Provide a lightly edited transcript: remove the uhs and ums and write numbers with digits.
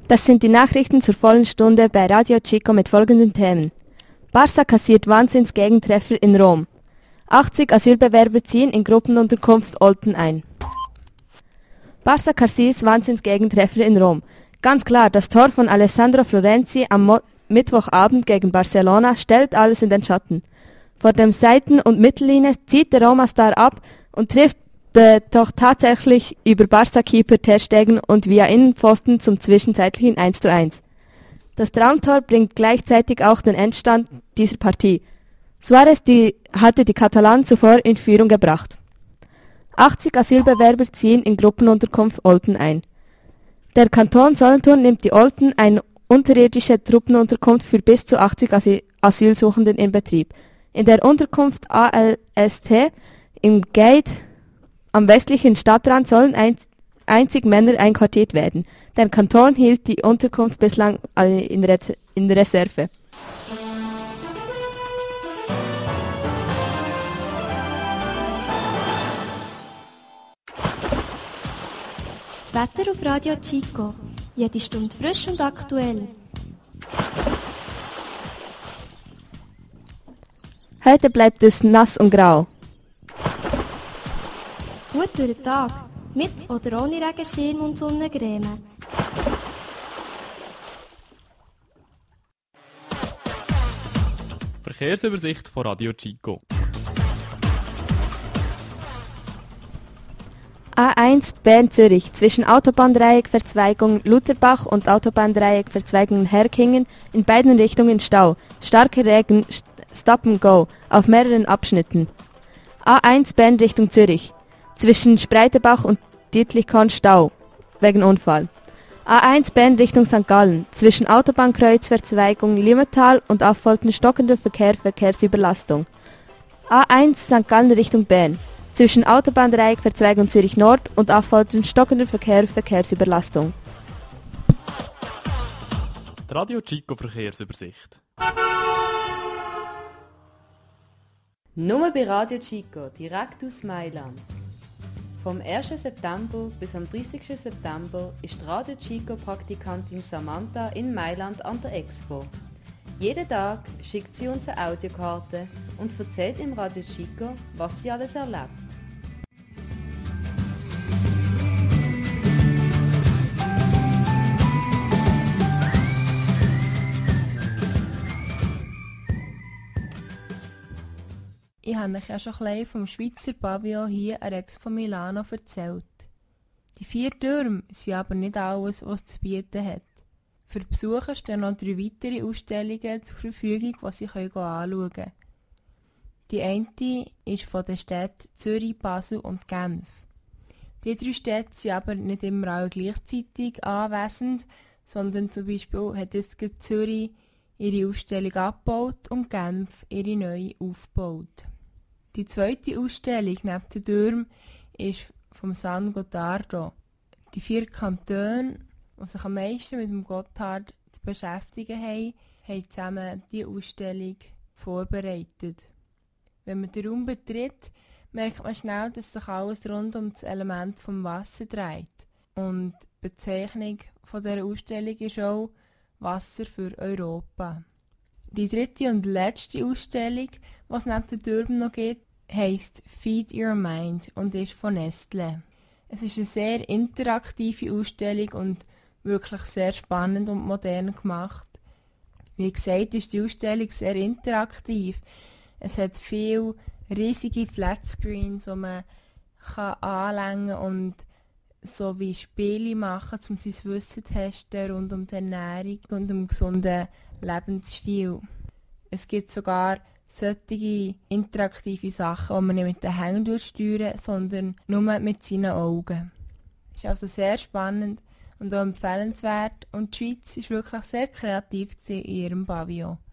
Das sind die Nachrichten zur vollen Stunde bei Radio Chico mit folgenden Themen. Barca kassiert Wahnsinnsgegentreffer in Rom. 80 Asylbewerber ziehen in Gruppenunterkunft Olten ein. Barca kassiert Wahnsinnsgegentreffer in Rom. Ganz klar, das Tor von Alessandro Florenzi am Mittwochabend gegen Barcelona stellt alles in den Schatten. Vor dem Seiten- und Mittellinie zieht der Roma-Star ab und trifft doch tatsächlich über Barca-Keeper Ter Stegen und via Innenpfosten zum zwischenzeitlichen 1:1. Das Traumtor bringt gleichzeitig auch den Endstand dieser Partie. Suarez hatte die Katalanen zuvor in Führung gebracht. 80 Asylbewerber ziehen in Gruppenunterkunft Olten ein. Der Kanton Solothurn nimmt die Olten, eine unterirdische Truppenunterkunft für bis zu 80 Asylsuchenden, in Betrieb. In der Unterkunft ALST im Gate am westlichen Stadtrand sollen einzig Männer einquartiert werden. Der Kanton hielt die Unterkunft bislang in Reserve. Das Wetter auf Radio Chico. Jede Stunde frisch und aktuell. Heute bleibt es nass und grau. Gut durch den Tag. Mit oder ohne Regenschirm und Sonnencreme. Verkehrsübersicht von Radio Chico. A1 Bern-Zürich zwischen Autobahndreieck-Verzweigung Lutherbach und Autobahndreieck-Verzweigung Herkingen in beiden Richtungen Stau. Starker Regen, Stop and Go auf mehreren Abschnitten. A1 Bern Richtung Zürich zwischen Spreitenbach und Dietlichkorn Stau wegen Unfall. A1 Bern Richtung St. Gallen zwischen Autobahnkreuzverzweigung Limmental und Affolter stockender Verkehrsüberlastung. A1 St. Gallen Richtung Bern zwischen Autobahndreieckverzweigung Zürich Nord und Affolter stockender Verkehrsüberlastung. Die Radio Chico Verkehrsübersicht. Nur bei Radio Chico, direkt aus Mailand. Vom 1. September bis am 30. September ist Radio Chico-Praktikantin Samantha in Mailand an der Expo. Jeden Tag schickt sie uns eine Audiokarte und erzählt im Radio Chico, was sie alles erlebt. Ich habe euch ja schon ein bisschen vom Schweizer Pavillon hier an Expo Milano erzählt. Die 4 Türme sind aber nicht alles, was es zu bieten hat. Für die Besucher stehen noch 3 weitere Ausstellungen zur Verfügung, die sie anschauen können. Die eine ist von den Städten Zürich, Basel und Genf. Die 3 Städte sind aber nicht immer alle gleichzeitig anwesend, sondern zum Beispiel hat jetzt Zürich ihre Ausstellung abgebaut und Genf ihre neue aufgebaut. Die zweite Ausstellung neben den Türmen ist vom San Gottardo. Die 4 Kantone, die sich am meisten mit dem Gotthard zu beschäftigen haben, haben zusammen diese Ausstellung vorbereitet. Wenn man den Raum betritt, merkt man schnell, dass sich alles rund um das Element vom Wasser dreht. Und die Bezeichnung dieser Ausstellung ist auch Wasser für Europa. Die 3. und letzte Ausstellung, die es neben den Türmen noch gibt, heisst Feed Your Mind und ist von Nestle. Es ist eine sehr interaktive Ausstellung und wirklich sehr spannend und modern gemacht. Wie gesagt, ist die Ausstellung sehr interaktiv. Es hat viele riesige Flatscreens, die man anlängen kann und so wie Spiele machen, um sein Wissen zu testen rund um die Ernährung und um einen gesunden Lebensstil. Es gibt sogar solche interaktive Sachen, die man nicht mit den Händen steuern, sondern nur mit seinen Augen. Es ist also sehr spannend und auch empfehlenswert und die Schweiz ist wirklich sehr kreativ in ihrem Pavillon.